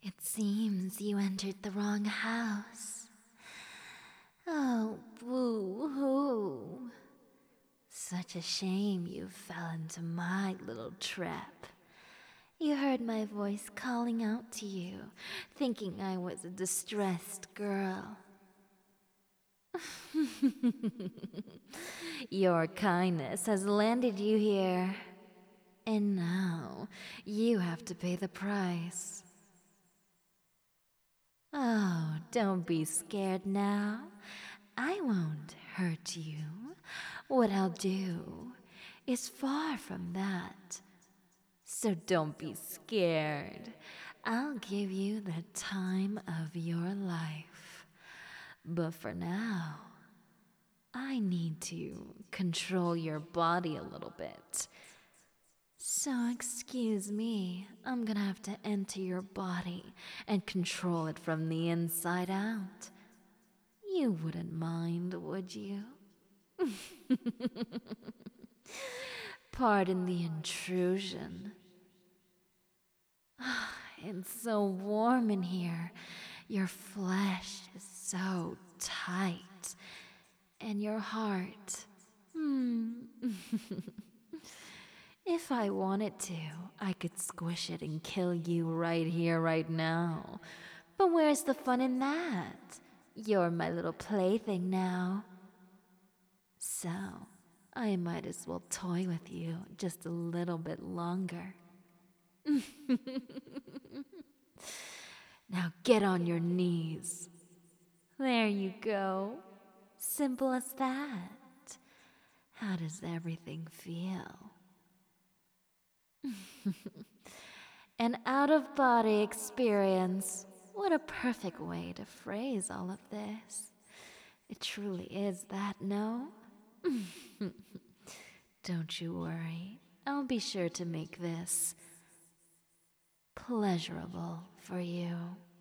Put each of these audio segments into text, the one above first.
It seems you entered the wrong house. Oh, boo-hoo. Such a shame you fell into my little trap. You heard my voice calling out to you, thinking I was a distressed girl. Your kindness has landed you here. And now you have to pay the price. Oh, don't be scared now. I won't hurt you. What I'll do is far from that. So don't be scared. I'll give you the time of your life. But for now, I need to control your body a little bit. So excuse me, I'm gonna have to enter your body and control it from the inside out. You wouldn't mind, would you? Pardon the intrusion. It's so warm in here. Your flesh is so tight. And your heart. If I wanted to, I could squish it and kill you right here, right now. But where's the fun in that? You're my little plaything now. So, I might as well toy with you just a little bit longer. Now get on your knees. There you go. Simple as that. How does everything feel? An out-of-body experience. What a perfect way to phrase all of this. It truly is that, no? Don't you worry. I'll be sure to make this pleasurable for you.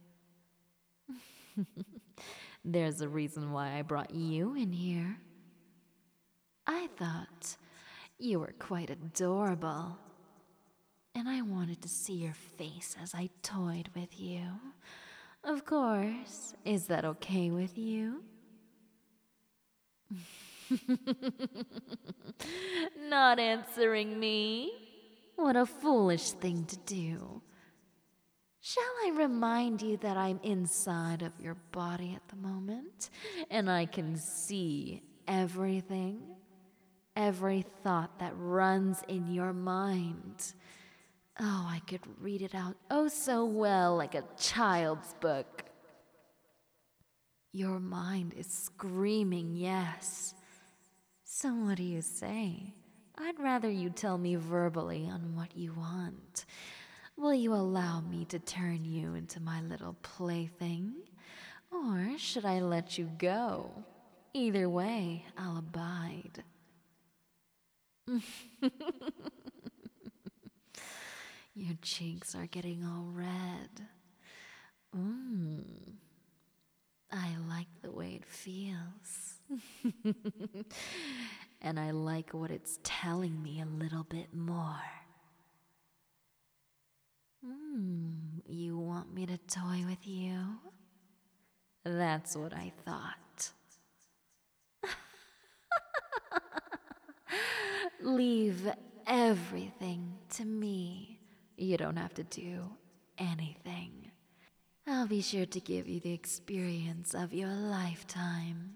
There's a reason why I brought you in here. I thought you were quite adorable. And I wanted to see your face as I toyed with you. Of course. Is that okay with you? Not answering me? What a foolish thing to do. Shall I remind you that I'm inside of your body at the moment, and I can see everything? Every thought that runs in your mind. Oh, I could read it out oh so well like a child's book. Your mind is screaming yes. So what do you say? I'd rather you tell me verbally on what you want. Will you allow me to turn you into my little plaything? Or should I let you go? Either way, I'll abide. Your cheeks are getting all red. I like the way it feels. And I like what it's telling me a little bit more. You want me to toy with you? That's what I thought. Leave everything to me. You don't have to do anything. I'll be sure to give you the experience of your lifetime.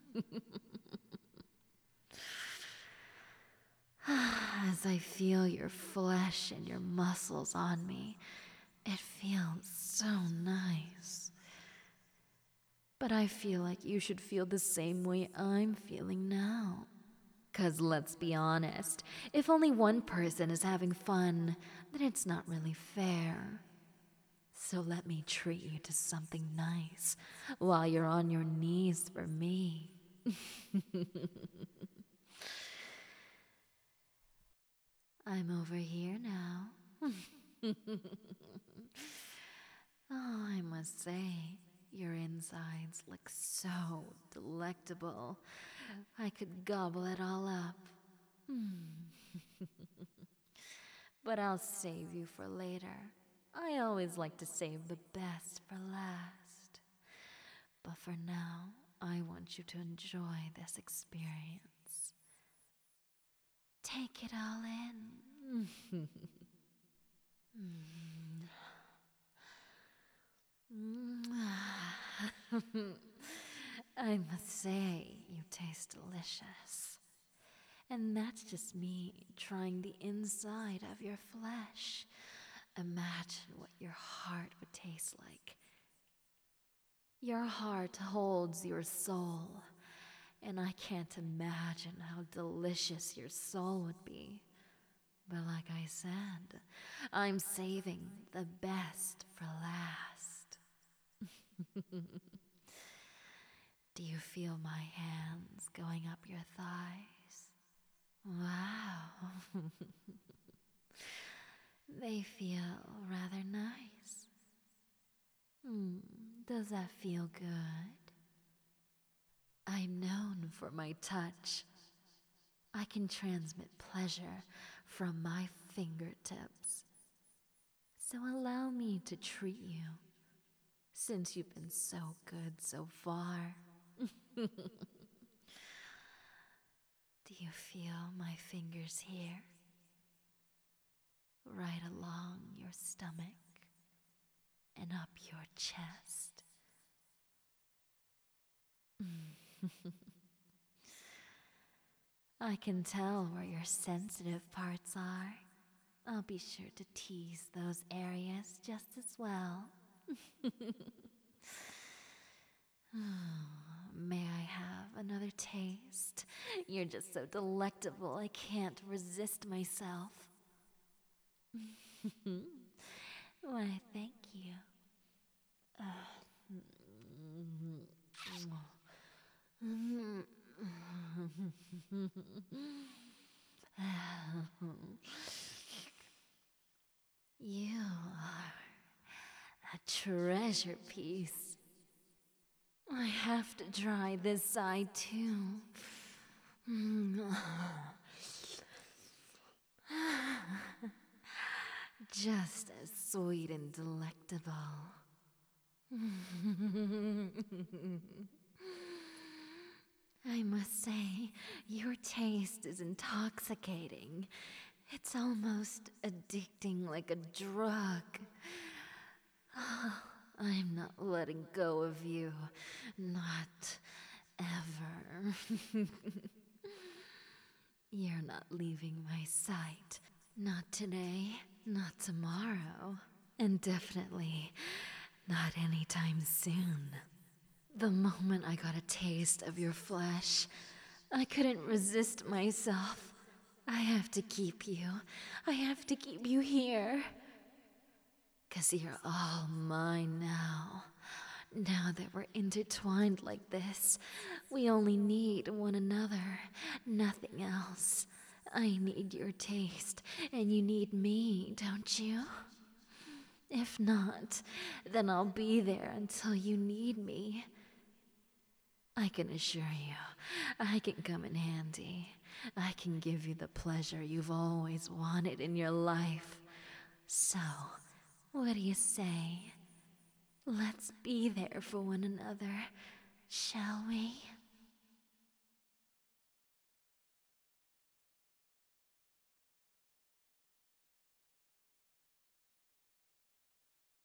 As I feel your flesh and your muscles on me, it feels so nice. But I feel like you should feel the same way I'm feeling now. 'Cause let's be honest, if only one person is having fun, then it's not really fair. So let me treat you to something nice while you're on your knees for me. I'm over here now. Oh, I must say, your insides look so delectable. I could gobble it all up. But I'll save you for later. I always like to save the best for last. But for now, I want you to enjoy this experience. Take it all in. I must say, you taste delicious. And that's just me trying the inside of your flesh. Imagine what your heart would taste like. Your heart holds your soul, and I can't imagine how delicious your soul would be. But like I said, I'm saving the best for last. Do you feel my hands going up your thighs? Wow. They feel rather nice. Does that feel good? I'm known for my touch. I can transmit pleasure from my fingertips. So allow me to treat you, since you've been so good so far. Do you feel my fingers here? Right along your stomach and up your chest. I can tell where your sensitive parts are. I'll be sure to tease those areas just as well. May I have another taste? You're just so delectable, I can't resist myself. Why, thank you. You are a treasure piece. I have to try this side too. Just as sweet and delectable. I must say, your taste is intoxicating. It's almost addicting like a drug. I'm not letting go of you. Not ever. You're not leaving my sight. Not today, not tomorrow, and definitely not anytime soon. The moment I got a taste of your flesh, I couldn't resist myself. I have to keep you. I have to keep you here. 'Cause you're all mine now. Now that we're intertwined like this, we only need one another, nothing else. I need your taste, and you need me, don't you? If not, then I'll be there until you need me. I can assure you, I can come in handy. I can give you the pleasure you've always wanted in your life. So, what do you say? Let's be there for one another, shall we?